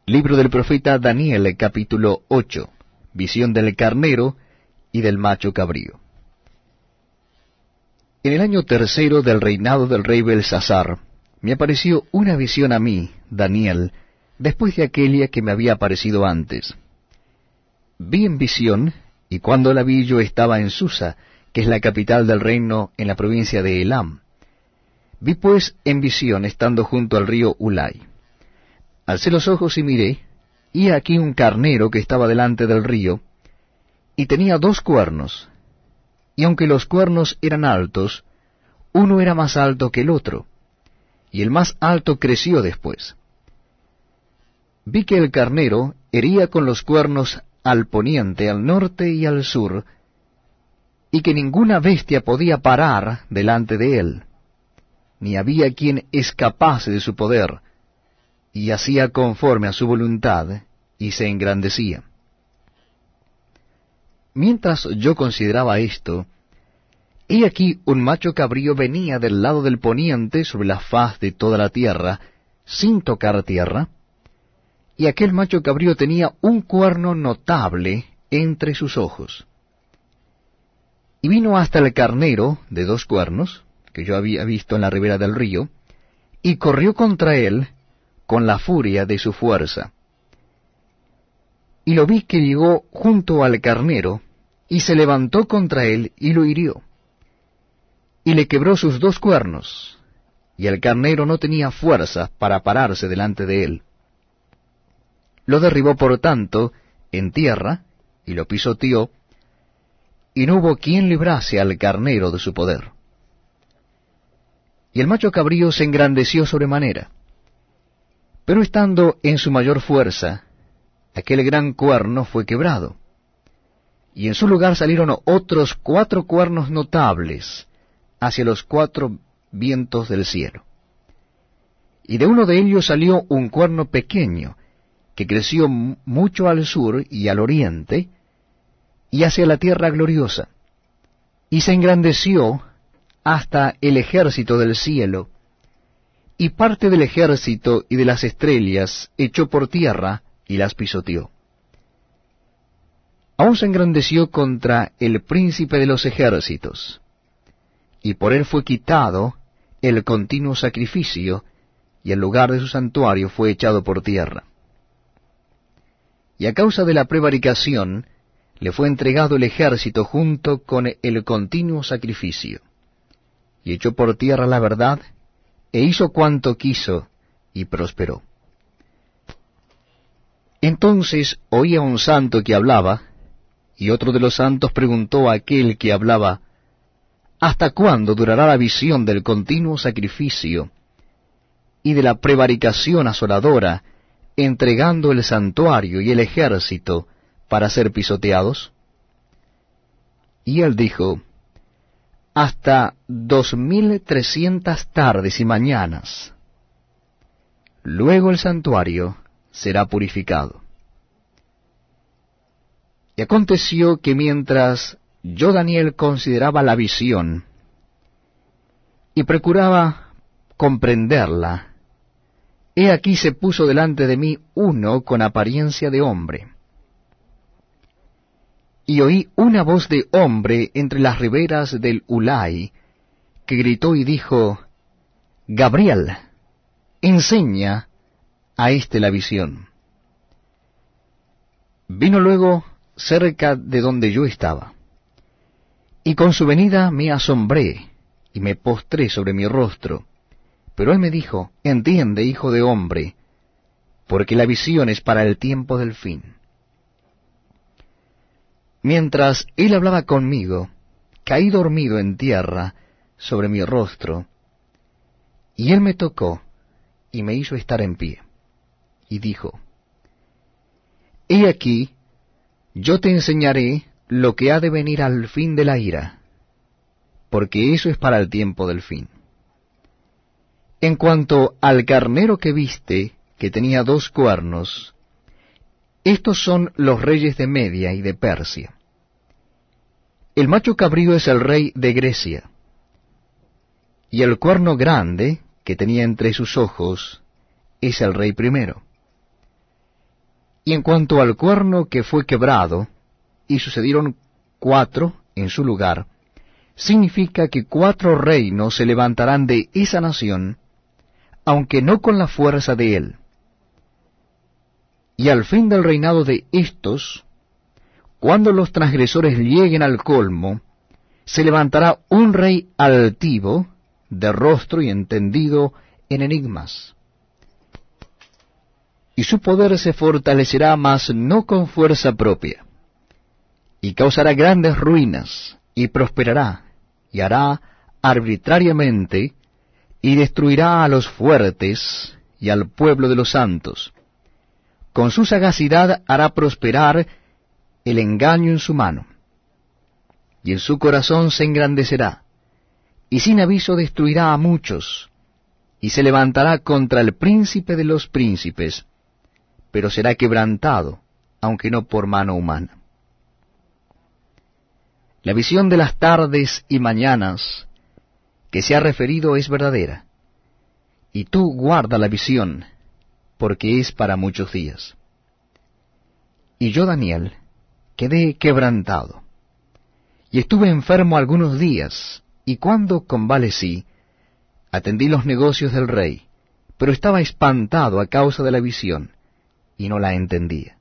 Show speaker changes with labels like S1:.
S1: Libro del profeta Daniel, capítulo 8. Visión del carnero y del macho cabrío. En el año tercero del reinado del rey Belsasar, me apareció una visión a mí, Daniel, después de aquella que me había aparecido antes. Vi en visión, y cuando la vi yo estaba en Susa, que es la capital del reino en la provincia de Elam. Vi pues en visión, estando junto al río Ulai. Alcé los ojos y miré, y aquí un carnero que estaba delante del río, y tenía 2 cuernos, y aunque los cuernos eran altos, uno era más alto que el otro, y el más alto creció después. Vi que el carnero hería con los cuernos al poniente, al norte y al sur, y que ninguna bestia podía parar delante de él, ni había quien escapase de su poder, y hacía conforme a su voluntad, y se engrandecía. Mientras yo consideraba esto, he aquí un macho cabrío venía del lado del poniente sobre la faz de toda la tierra, sin tocar tierra, y aquel macho cabrío tenía un cuerno notable entre sus ojos. Y vino hasta el carnero de 2 cuernos, que yo había visto en la ribera del río, y corrió contra él con la furia de su fuerza. Y lo vi que llegó junto al carnero, y se levantó contra él y lo hirió, y le quebró sus 2 cuernos, y el carnero no tenía fuerzas para pararse delante de él. Lo derribó por tanto en tierra, y lo pisoteó, y no hubo quien librase al carnero de su poder. Y el macho cabrío se engrandeció sobremanera. Pero estando en su mayor fuerza, aquel gran cuerno fue quebrado, y en su lugar salieron otros 4 cuernos notables hacia los 4 vientos del cielo. Y de uno de ellos salió un cuerno pequeño, que creció mucho al sur y al oriente, y hacia la tierra gloriosa, y se engrandeció hasta el ejército del cielo, y parte del ejército y de las estrellas echó por tierra y las pisoteó. Aún se engrandeció contra el príncipe de los ejércitos, y por él fue quitado el continuo sacrificio, y el lugar de su santuario fue echado por tierra. Y a causa de la prevaricación le fue entregado el ejército junto con el continuo sacrificio, y echó por tierra la verdad, e hizo cuanto quiso, y prosperó. Entonces oía un santo que hablaba, y otro de los santos preguntó a aquel que hablaba, ¿hasta cuándo durará la visión del continuo sacrificio y de la prevaricación asoladora, entregando el santuario y el ejército para ser pisoteados? Y él dijo, hasta 2300 tardes y mañanas. Luego el santuario será purificado. Y aconteció que mientras yo, Daniel, consideraba la visión y procuraba comprenderla, he aquí se puso delante de mí uno con apariencia de hombre. Y oí una voz de hombre entre las riberas del Ulai, que gritó y dijo, Gabriel, enseña a éste la visión. Vino luego cerca de donde yo estaba, y con su venida me asombré, y me postré sobre mi rostro. Pero él me dijo, entiende, hijo de hombre, porque la visión es para el tiempo del fin. Mientras él hablaba conmigo, caí dormido en tierra sobre mi rostro, y él me tocó y me hizo estar en pie, y dijo, he aquí, yo te enseñaré lo que ha de venir al fin de la ira, porque eso es para el tiempo del fin. En cuanto al carnero que viste, que tenía 2 cuernos, estos son los reyes de Media y de Persia. El macho cabrío es el rey de Grecia, y el cuerno grande que tenía entre sus ojos es el rey primero. Y en cuanto al cuerno que fue quebrado, y sucedieron 4 en su lugar, significa que 4 reinos se levantarán de esa nación, aunque no con la fuerza de él. Y al fin del reinado de éstos, cuando los transgresores lleguen al colmo, se levantará un rey altivo, de rostro y entendido en enigmas. Y su poder se fortalecerá, mas no con fuerza propia, y causará grandes ruinas, y prosperará, y hará arbitrariamente, y destruirá a los fuertes y al pueblo de los santos. Con su sagacidad hará prosperar el engaño en su mano, y en su corazón se engrandecerá, y sin aviso destruirá a muchos, y se levantará contra el príncipe de los príncipes, pero será quebrantado, aunque no por mano humana. La visión de las tardes y mañanas que se ha referido es verdadera, y tú guarda la visión, porque es para muchos días. Y yo, Daniel, quedé quebrantado, y estuve enfermo algunos días, y cuando convalecí, atendí los negocios del rey, pero estaba espantado a causa de la visión, y no la entendía.